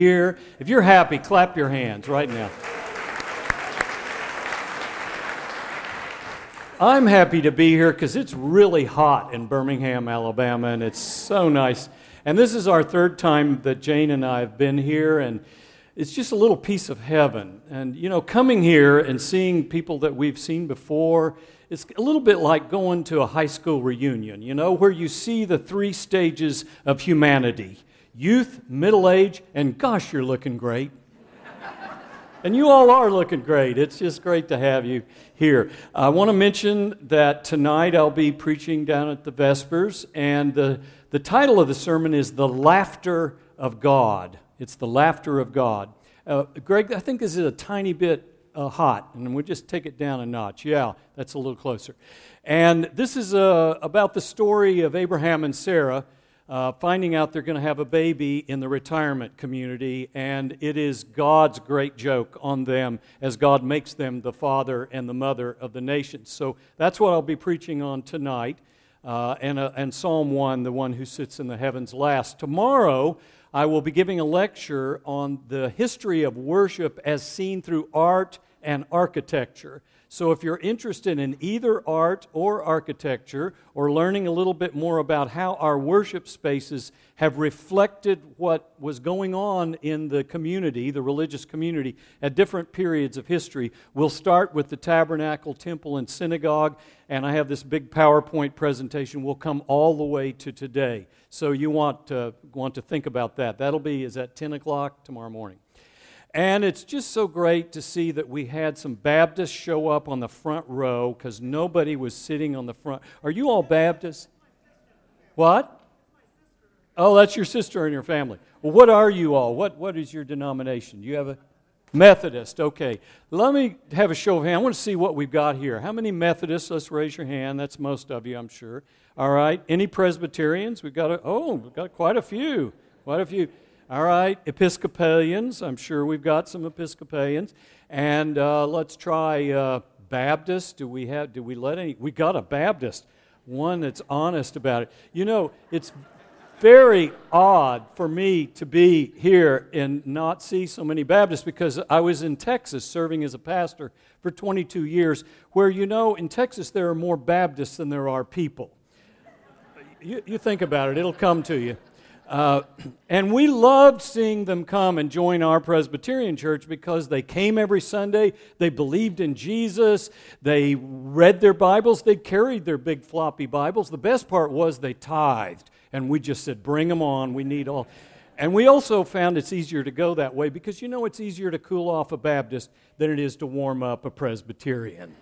Here, if you're happy, clap your hands right now. I'm happy to be here because it's really hot in Birmingham, Alabama, and it's so nice. And this is our third time that Jane and I have been here, and it's just a little piece of heaven. And, you know, coming here and seeing people that we've seen before, it's a little bit like going to a high school reunion, you know, where you see the three stages of humanity. Youth, middle age, and gosh, you're looking great. And you all are looking great. It's just great to have you here. I want to mention that tonight I'll be preaching down at the Vespers, and the title of the sermon is The Laughter of God. It's The Laughter of God. Greg, I think this is a tiny bit hot, and we'll just take it down a notch. Yeah, that's a little closer. And this is about the story of Abraham and Sarah, finding out they're going to have a baby in the retirement community, and it is God's great joke on them as God makes them the father and the mother of the nations. So that's what I'll be preaching on tonight, and Psalm 1, the one who sits in the heavens last. Tomorrow, I will be giving a lecture on the history of worship as seen through art and architecture. So if you're interested in either art or architecture, or learning a little bit more about how our worship spaces have reflected what was going on in the community, the religious community, at different periods of history, we'll start with the tabernacle, temple, and synagogue, and I have this big PowerPoint presentation. We'll come all the way to today. So you want to think about that. Is at 10 o'clock tomorrow morning. And it's just so great to see that we had some Baptists show up on the front row because nobody was sitting on the front. Are you all Baptists? What? Oh, that's your sister in your family. Well, what are you all? What is your denomination? You have a Methodist. Okay. Let me have a show of hands. I want to see what we've got here. How many Methodists? Let's raise your hand. That's most of you, I'm sure. All right. Any Presbyterians? We've got quite a few. All right, Episcopalians, I'm sure we've got some Episcopalians. And let's try Baptists. We got a Baptist, one that's honest about it. You know, it's very odd for me to be here and not see so many Baptists because I was in Texas serving as a pastor for 22 years, where, you know, in Texas there are more Baptists than there are people. You think about it, it'll come to you. And we loved seeing them come and join our Presbyterian church because they came every Sunday, they believed in Jesus, they read their Bibles, they carried their big floppy Bibles. The best part was they tithed, and we just said, bring them on, we need all. And we also found it's easier to go that way because, you know, it's easier to cool off a Baptist than it is to warm up a Presbyterian.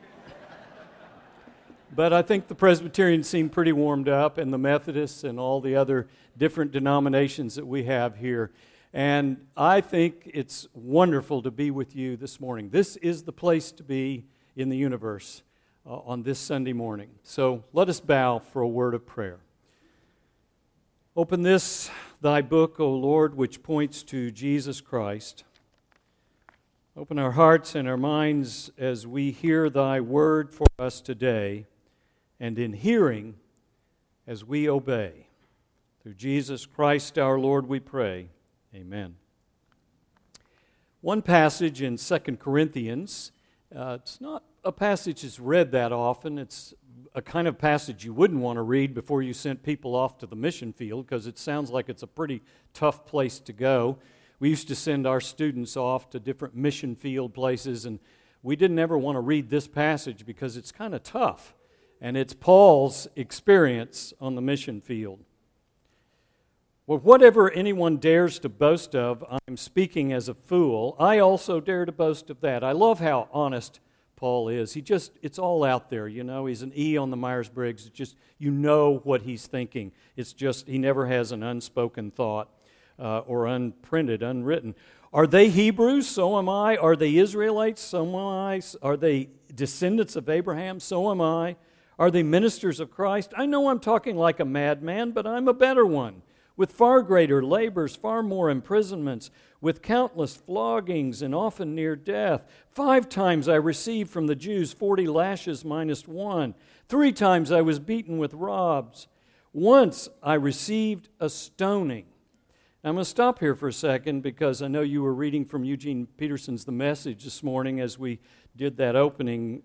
But I think the Presbyterians seem pretty warmed up, and the Methodists and all the other different denominations that we have here. And I think it's wonderful to be with you this morning. This is the place to be in the universe on this Sunday morning. So let us bow for a word of prayer. Open this, thy book, O Lord, which points to Jesus Christ. Open our hearts and our minds as we hear thy word for us today, and in hearing, as we obey. Through Jesus Christ our Lord we pray. Amen. One passage in 2 Corinthians, it's not a passage that's read that often. It's a kind of passage you wouldn't want to read before you sent people off to the mission field because it sounds like it's a pretty tough place to go. We used to send our students off to different mission field places, and we didn't ever want to read this passage because it's kind of tough. And it's Paul's experience on the mission field. Well, whatever anyone dares to boast of, I'm speaking as a fool. I also dare to boast of that. I love how honest Paul is. It's all out there, you know. He's an E on the Myers-Briggs. It's just, you know what he's thinking. It's just, he never has an unspoken thought or unprinted, unwritten. Are they Hebrews? So am I. Are they Israelites? So am I. Are they descendants of Abraham? So am I. Are they ministers of Christ? I know I'm talking like a madman, but I'm a better one, with far greater labors, far more imprisonments, with countless floggings and often near death. 5 times I received from the Jews 40 lashes minus 1. 3 times I was beaten with rods. Once I received a stoning. I'm going to stop here for a second because I know you were reading from Eugene Peterson's The Message this morning as we did that opening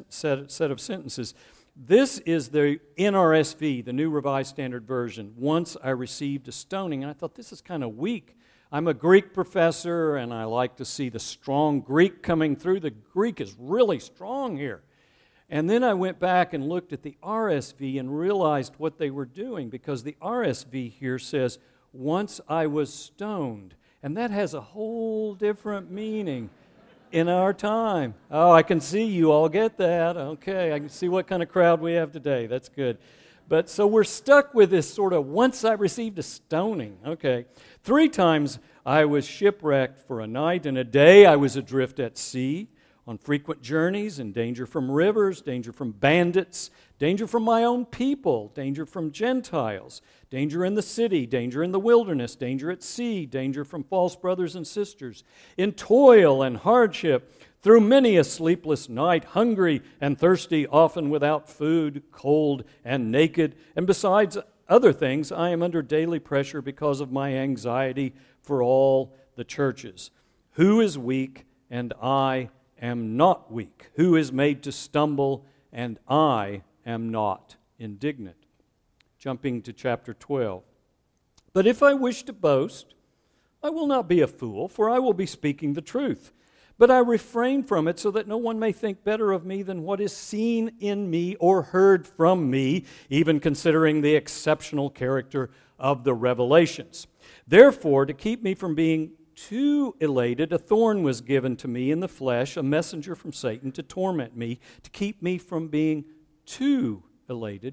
set of sentences. This is the NRSV, the New Revised Standard Version. Once I received a stoning, and I thought this is kind of weak. I'm a Greek professor, and I like to see the strong Greek coming through. The Greek is really strong here. And then I went back and looked at the RSV and realized what they were doing, because the RSV here says, once I was stoned. And that has a whole different meaning in our time. Oh, I can see you all get that. Okay, I can see what kind of crowd we have today. That's good. But so we're stuck with this sort of once I received a stoning. Okay. 3 times I was shipwrecked for a night and a day. I was adrift at sea, on frequent journeys, in danger from rivers, danger from bandits, danger from my own people, danger from Gentiles, danger in the city, danger in the wilderness, danger at sea, danger from false brothers and sisters, in toil and hardship, through many a sleepless night, hungry and thirsty, often without food, cold and naked. And besides other things, I am under daily pressure because of my anxiety for all the churches. Who is weak and I am not weak? Who is made to stumble and I am not indignant? Jumping to chapter 12. But if I wish to boast, I will not be a fool, for I will be speaking the truth. But I refrain from it so that no one may think better of me than what is seen in me or heard from me, even considering the exceptional character of the revelations. Therefore, to keep me from being too elated, a thorn was given to me in the flesh, a messenger from Satan to torment me, to keep me from being too elated.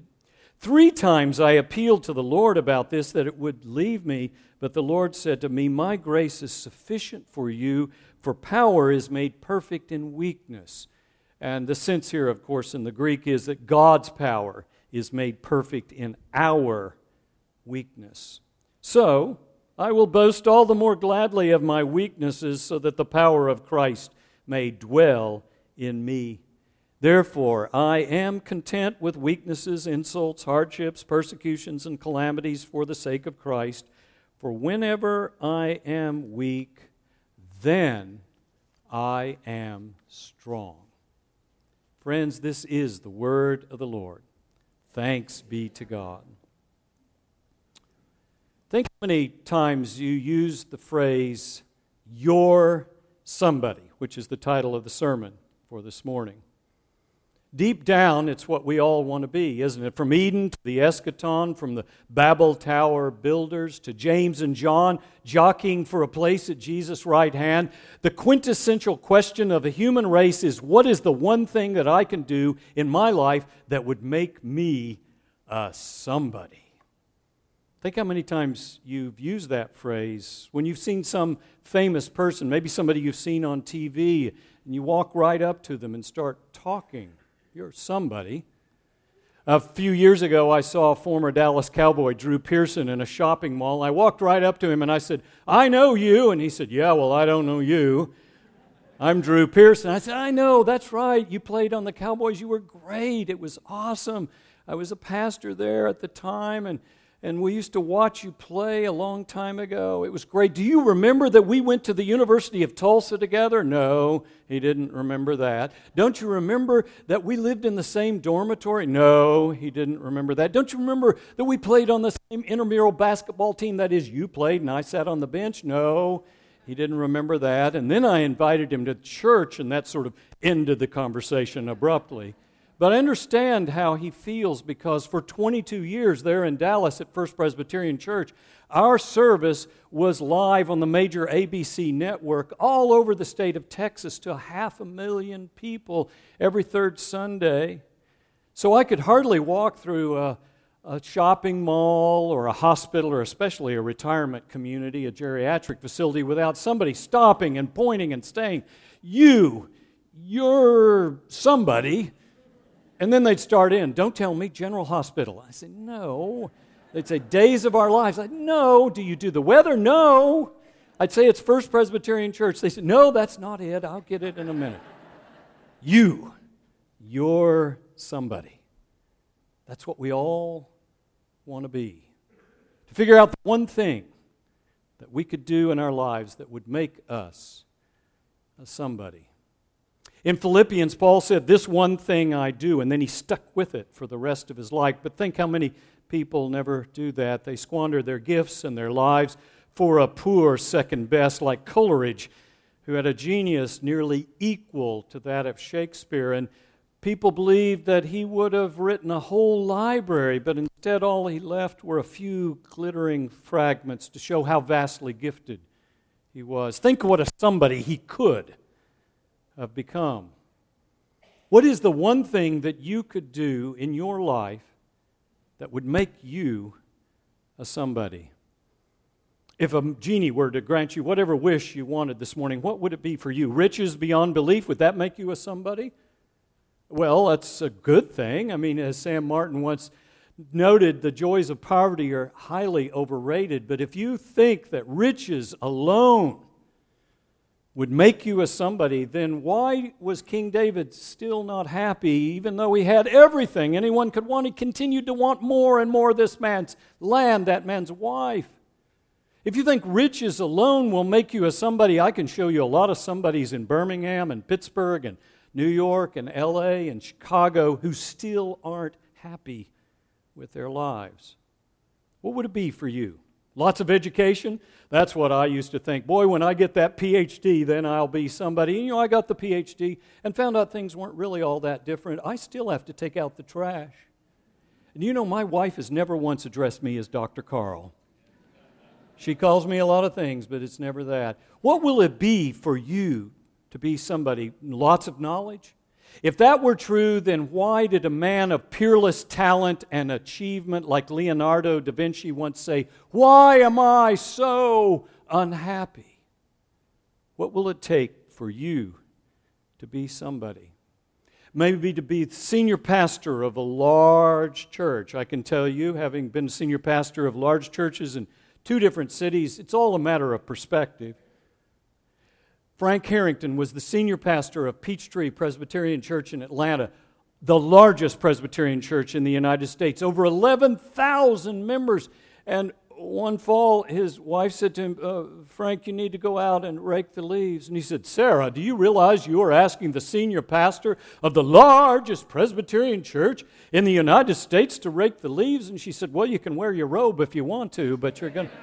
3 times I appealed to the Lord about this, that it would leave me, but the Lord said to me, my grace is sufficient for you, for power is made perfect in weakness. And the sense here, of course, in the Greek is that God's power is made perfect in our weakness. So, I will boast all the more gladly of my weaknesses, so that the power of Christ may dwell in me. Therefore, I am content with weaknesses, insults, hardships, persecutions, and calamities for the sake of Christ. For whenever I am weak, then I am strong. Friends, this is the word of the Lord. Thanks be to God. Think how many times you use the phrase, "you're somebody," which is the title of the sermon for this morning. Deep down, it's what we all want to be, isn't it? From Eden to the eschaton, from the Babel Tower builders to James and John jockeying for a place at Jesus' right hand, the quintessential question of the human race is, what is the one thing that I can do in my life that would make me a somebody? Think how many times you've used that phrase when you've seen some famous person, maybe somebody you've seen on TV, and you walk right up to them and start talking. You're somebody. A few years ago, I saw a former Dallas Cowboy, Drew Pearson, in a shopping mall. I walked right up to him and I said, "I know you." And he said, "Yeah, well, I don't know you. I'm Drew Pearson." I said, "I know, that's right. You played on the Cowboys. You were great. It was awesome. I was a pastor there at the time, and we used to watch you play a long time ago. It was great. Do you remember that we went to the University of Tulsa together?" No, he didn't remember that. "Don't you remember that we lived in the same dormitory?" No, he didn't remember that. "Don't you remember that we played on the same intramural basketball team? That is, you played and I sat on the bench?" No, he didn't remember that. And then I invited him to church, and that sort of ended the conversation abruptly. But I understand how he feels, because for 22 years there in Dallas at First Presbyterian Church, our service was live on the major ABC network all over the state of Texas to 500,000 people every third Sunday. So I could hardly walk through a shopping mall or a hospital, or especially a retirement community, a geriatric facility, without somebody stopping and pointing and saying, "You're somebody." And then they'd start in, "Don't tell me General Hospital." I said, "No." They'd say, "Days of Our Lives." I said, "No." "Do you do the weather?" "No." I'd say, "It's First Presbyterian Church." They said, "No, that's not it. I'll get it in a minute." You're somebody. That's what we all want to be. To figure out the one thing that we could do in our lives that would make us a somebody. In Philippians, Paul said, "This one thing I do," and then he stuck with it for the rest of his life. But think how many people never do that. They squander their gifts and their lives for a poor second best, like Coleridge, who had a genius nearly equal to that of Shakespeare. And people believed that he would have written a whole library, but instead all he left were a few glittering fragments to show how vastly gifted he was. Think what a somebody he could have become. What is the one thing that you could do in your life that would make you a somebody? If a genie were to grant you whatever wish you wanted this morning, what would it be for you? Riches beyond belief, would that make you a somebody? Well, that's a good thing. I mean, as Sam Martin once noted, the joys of poverty are highly overrated. But if you think that riches alone would make you a somebody, then why was King David still not happy, even though he had everything anyone could want? He continued to want more and more of this man's land, that man's wife. If you think riches alone will make you a somebody, I can show you a lot of somebodies in Birmingham and Pittsburgh and New York and LA and Chicago who still aren't happy with their lives. What would it be for you? Lots of education? That's what I used to think. Boy, when I get that PhD, then I'll be somebody. And I got the PhD and found out things weren't really all that different. I still have to take out the trash. And my wife has never once addressed me as Dr. Carl. She calls me a lot of things, but it's never that. What will it be for you to be somebody? Lots of knowledge? If that were true, then why did a man of peerless talent and achievement like Leonardo da Vinci once say, "Why am I so unhappy?" What will it take for you to be somebody? Maybe to be senior pastor of a large church. I can tell you, having been senior pastor of large churches in 2 different cities, it's all a matter of perspective. Frank Harrington was the senior pastor of Peachtree Presbyterian Church in Atlanta, the largest Presbyterian church in the United States, over 11,000 members. And one fall, his wife said to him, "Frank, you need to go out and rake the leaves." And he said, "Sarah, do you realize you are asking the senior pastor of the largest Presbyterian church in the United States to rake the leaves?" And she said, "Well, you can wear your robe if you want to, but you're going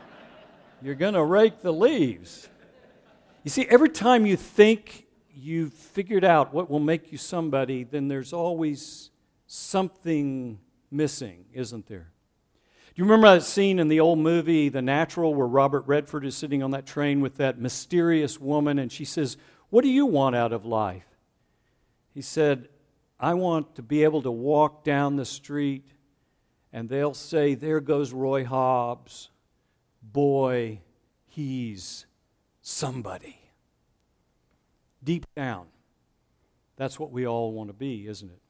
to rake the leaves." You see, every time you think you've figured out what will make you somebody, then there's always something missing, isn't there? Do you remember that scene in the old movie, The Natural, where Robert Redford is sitting on that train with that mysterious woman, and she says, "What do you want out of life?" He said, "I want to be able to walk down the street, and they'll say, 'There goes Roy Hobbs. Boy, he's somebody.'" Deep down, that's what we all want to be, isn't it?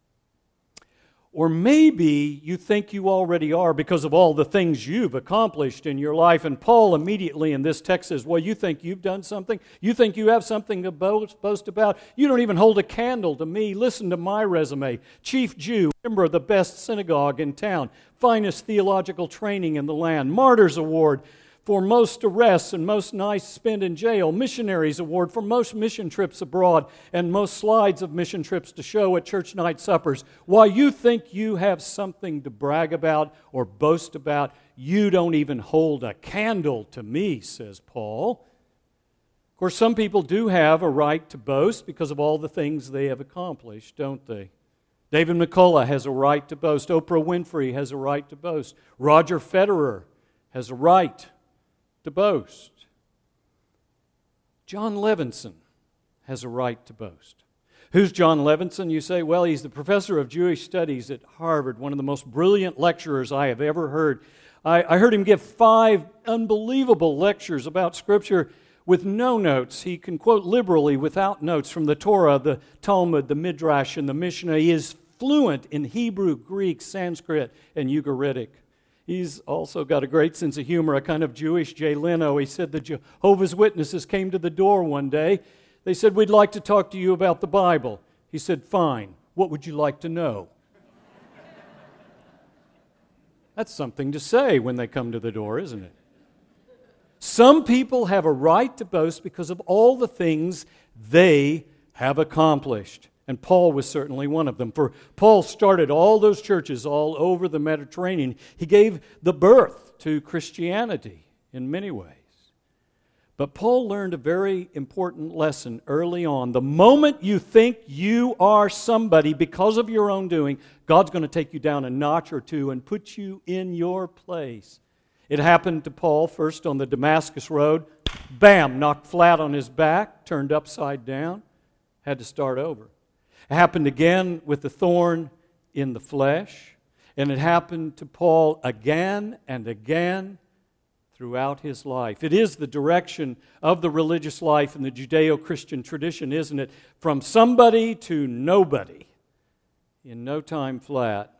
Or maybe you think you already are because of all the things you've accomplished in your life. And Paul immediately in this text says, well, you think you've done something? You think you have something to boast about? You don't even hold a candle to me. Listen to my resume. Chief Jew, member of the best synagogue in town, finest theological training in the land, Martyrs Award for most arrests and most nights spent in jail, Missionaries Award for most mission trips abroad, and most slides of mission trips to show at church night suppers. While you think you have something to brag about or boast about, you don't even hold a candle to me, says Paul. Of course, some people do have a right to boast because of all the things they have accomplished, don't they? David McCullough has a right to boast. Oprah Winfrey has a right to boast. Roger Federer has a right to boast. John Levinson has a right to boast. Who's John Levinson? You say, well, he's the professor of Jewish studies at Harvard, one of the most brilliant lecturers I have ever heard. I heard him give 5 unbelievable lectures about Scripture with no notes. He can quote liberally without notes from the Torah, the Talmud, the Midrash, and the Mishnah. He is fluent in Hebrew, Greek, Sanskrit, and Ugaritic. He's also got a great sense of humor, a kind of Jewish Jay Leno. He said the Jehovah's Witnesses came to the door one day. They said, we'd like to talk to you about the Bible. He said, fine. What would you like to know? That's something to say when they come to the door, isn't it? Some people have a right to boast because of all the things they have accomplished. And Paul was certainly one of them. For Paul started all those churches all over the Mediterranean. He gave the birth to Christianity in many ways. But Paul learned a very important lesson early on. The moment you think you are somebody because of your own doing, God's going to take you down a notch or two and put you in your place. It happened to Paul first on the Damascus Road. Bam, knocked flat on his back, turned upside down, had to start over. It happened again with the thorn in the flesh, and it happened to Paul again and again throughout his life. It is the direction of the religious life in the Judeo-Christian tradition, isn't it? From somebody to nobody in no time flat.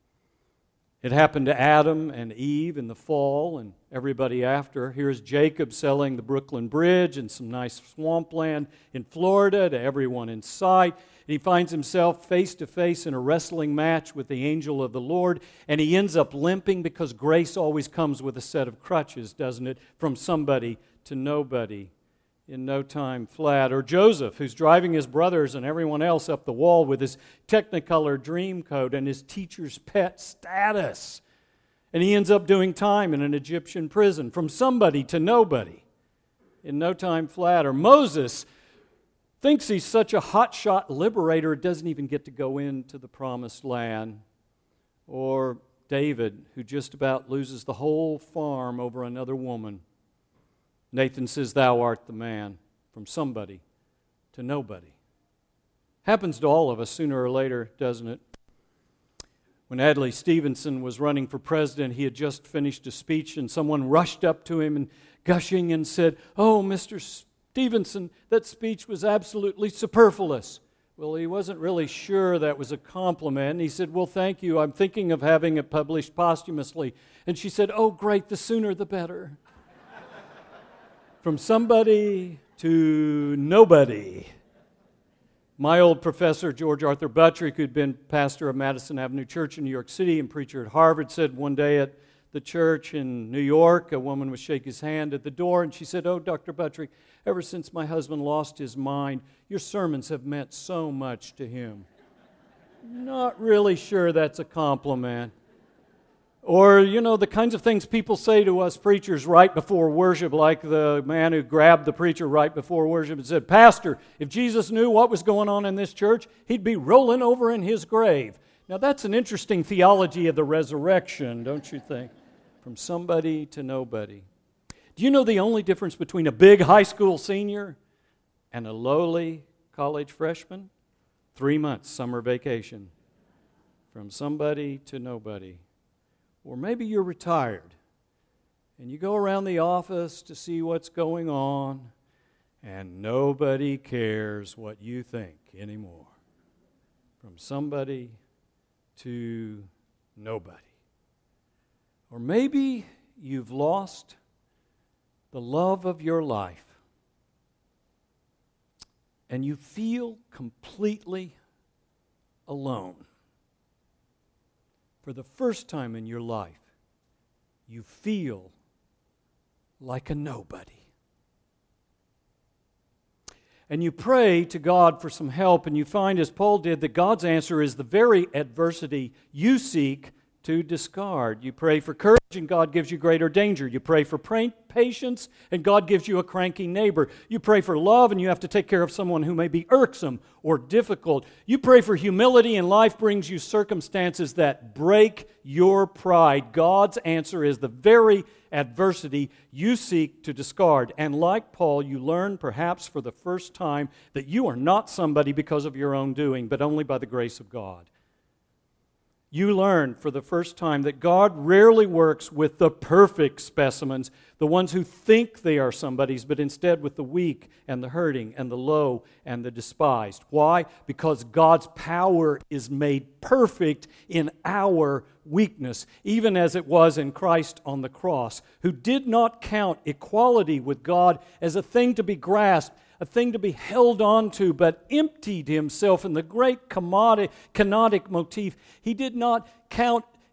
It happened to Adam and Eve in the fall and everybody after. Here's Jacob selling the Brooklyn Bridge and some nice swampland in Florida to everyone in sight. He finds himself face to face in a wrestling match with the angel of the Lord, and he ends up limping because grace always comes with a set of crutches, doesn't it? From somebody to nobody in no time flat. Or Joseph, who's driving his brothers and everyone else up the wall with his Technicolor Dreamcoat and his teacher's pet status. And he ends up doing time in an Egyptian prison. From somebody to nobody in no time flat. Or Moses thinks he's such a hotshot liberator, doesn't even get to go into the promised land. Or David, who just about loses the whole farm over another woman. Nathan says, "Thou art the man," from somebody to nobody. Happens to all of us sooner or later, doesn't it? When Adlai Stevenson was running for president, he had just finished a speech, and someone rushed up to him and gushing and said, "Oh, Mr. Stevenson, that speech was absolutely superfluous." Well, he wasn't really sure that was a compliment. And he said, "Well, thank you. I'm thinking of having it published posthumously." And she said, "Oh, great, the sooner the better." From somebody to nobody. My old professor, George Arthur Buttrick, who'd been pastor of Madison Avenue Church in New York City and preacher at Harvard, said one day at the church in New York, a woman would shake his hand at the door, and she said, "Oh, Dr. Buttrick, ever since my husband lost his mind, your sermons have meant so much to him." Not really sure that's a compliment. Or, the kinds of things people say to us preachers right before worship, like the man who grabbed the preacher right before worship and said, "Pastor, if Jesus knew what was going on in this church, he'd be rolling over in his grave." Now, that's an interesting theology of the resurrection, don't you think? From somebody to nobody. Do you know the only difference between a big high school senior and a lowly college freshman? 3 months summer vacation. From somebody to nobody. Or maybe you're retired and you go around the office to see what's going on and nobody cares what you think anymore. From somebody to nobody. Or maybe you've lost the love of your life and you feel completely alone. For the first time in your life, you feel like a nobody. And you pray to God for some help, and you find, as Paul did, that God's answer is the very adversity you seek to discard. You pray for courage, and God gives you greater danger. You pray for patience, and God gives you a cranky neighbor. You pray for love, and you have to take care of someone who may be irksome or difficult. You pray for humility, and life brings you circumstances that break your pride. God's answer is the very adversity you seek to discard. And like Paul, you learn perhaps for the first time that you are not somebody because of your own doing, but only by the grace of God. You learn for the first time that God rarely works with the perfect specimens, the ones who think they are somebody's, but instead with the weak and the hurting and the low and the despised. Why? Because God's power is made perfect in our weakness, even as it was in Christ on the cross, who did not count equality with God as a thing to be grasped, a thing to be held on to, but emptied himself in the great kenotic motif. He did not count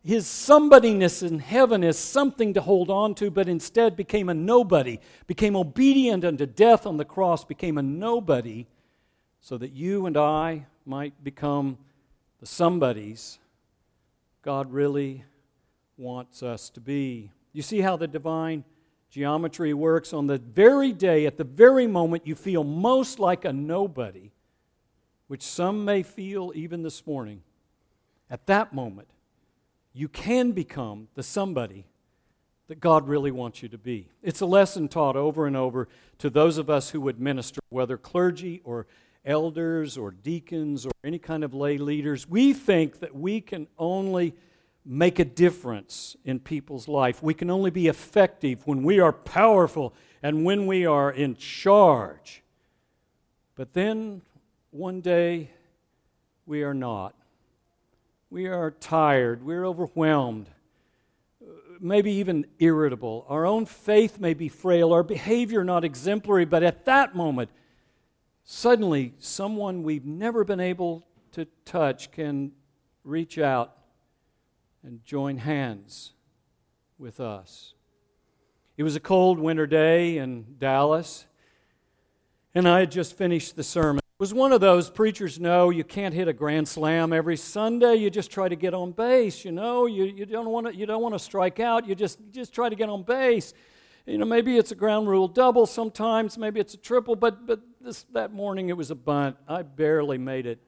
his somebodyness in heaven as something to hold on to, but instead became a nobody, became obedient unto death on the cross, became a nobody, so that you and I might become the somebodies God really wants us to be. You see how the divine geometry works? On the very day, at the very moment you feel most like a nobody, which some may feel even this morning, at that moment, you can become the somebody that God really wants you to be. It's a lesson taught over and over to those of us who would minister, whether clergy or elders or deacons or any kind of lay leaders. We think that we can only make a difference in people's life. We can only be effective when we are powerful and when we are in charge. But then one day we are not. We are tired, we're overwhelmed, maybe even irritable. Our own faith may be frail, our behavior not exemplary, but at that moment, suddenly someone we've never been able to touch can reach out and join hands with us. It was a cold winter day in Dallas, and I had just finished the sermon. It was one of those preachers know you can't hit a grand slam every Sunday. You just try to get on base. You don't want to strike out. You just try to get on base. Maybe it's a ground rule double sometimes. Maybe it's a triple. But that morning it was a bunt. I barely made it.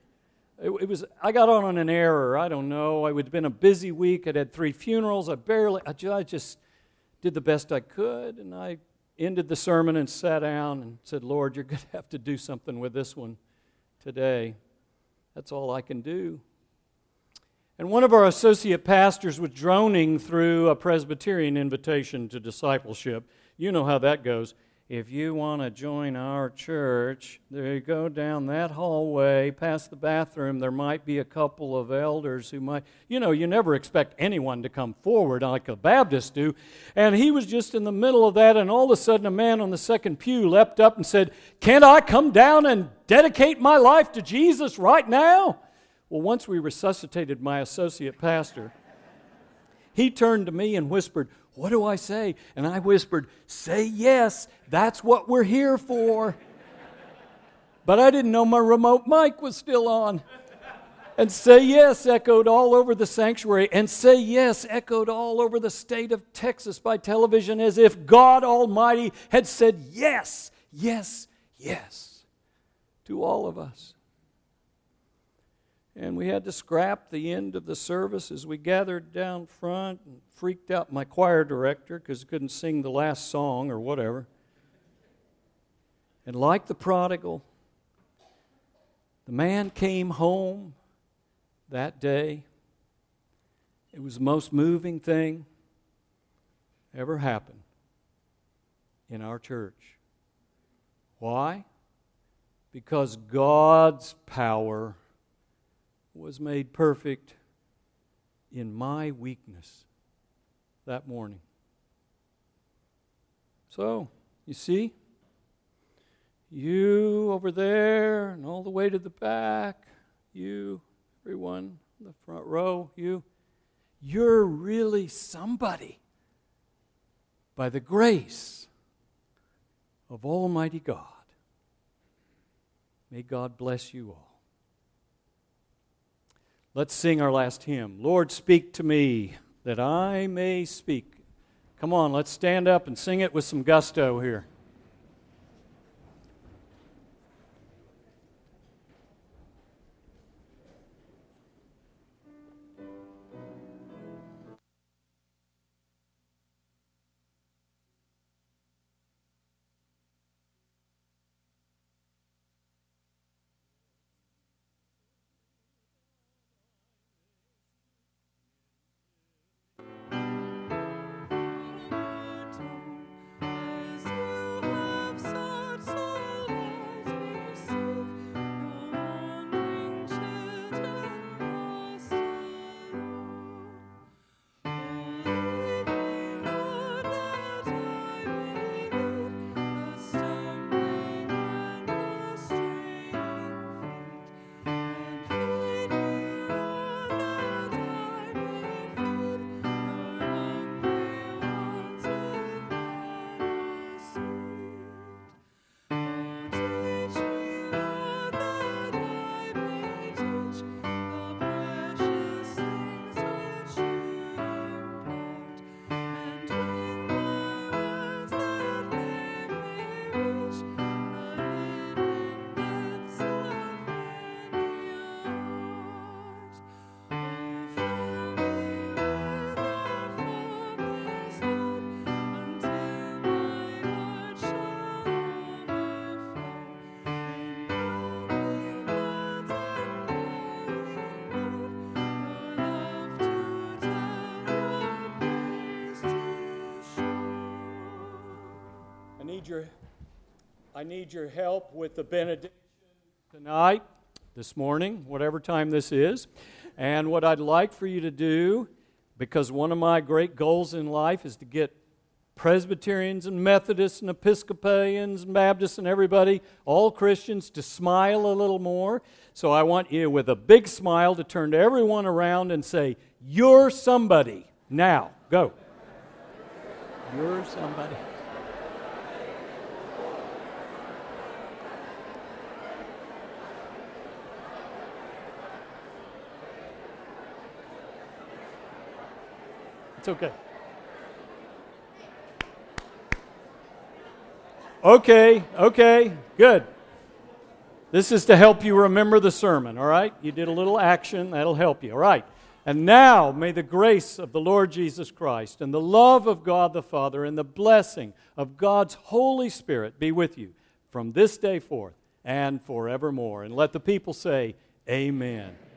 I got on an error. I don't know. It had been a busy week. I'd had 3 funerals. I just did the best I could, and I ended the sermon and sat down and said, Lord, you're going to have to do something with this one today. That's all I can do. And one of our associate pastors was droning through a Presbyterian invitation to discipleship. You know how that goes. If you want to join our church, there you go down that hallway, past the bathroom, there might be a couple of elders who might, you never expect anyone to come forward like the Baptists do. And he was just in the middle of that, and all of a sudden a man on the second pew leapt up and said, "Can't I come down and dedicate my life to Jesus right now?" Well, once we resuscitated my associate pastor, he turned to me and whispered, "What do I say?" And I whispered, "Say yes, that's what we're here for." But I didn't know my remote mic was still on. And "Say yes" echoed all over the sanctuary, and "Say yes" echoed all over the state of Texas by television, as if God Almighty had said yes, yes, yes to all of us. And we had to scrap the end of the service as we gathered down front and freaked out my choir director because he couldn't sing the last song or whatever. And like the prodigal, the man came home that day. It was the most moving thing ever happened in our church. Why? Because God's power was made perfect in my weakness that morning. So, you see, you over there and all the way to the back, you, everyone in the front row, you're really somebody by the grace of Almighty God. May God bless you all. Let's sing our last hymn. Lord, speak to me that I may speak. Come on, let's stand up and sing it with some gusto here. your help with the benediction tonight, this morning, whatever time this is. And what I'd like for you to do, because one of my great goals in life is to get Presbyterians and Methodists and Episcopalians and Baptists and everybody, all Christians, to smile a little more. So I want you, with a big smile, to turn to everyone around and say, "You're somebody." Now, go. You're somebody. It's okay. Okay, good. This is to help you remember the sermon, all right? You did a little action, that'll help you, all right? And now, may the grace of the Lord Jesus Christ and the love of God the Father and the blessing of God's Holy Spirit be with you from this day forth and forevermore. And let the people say, Amen.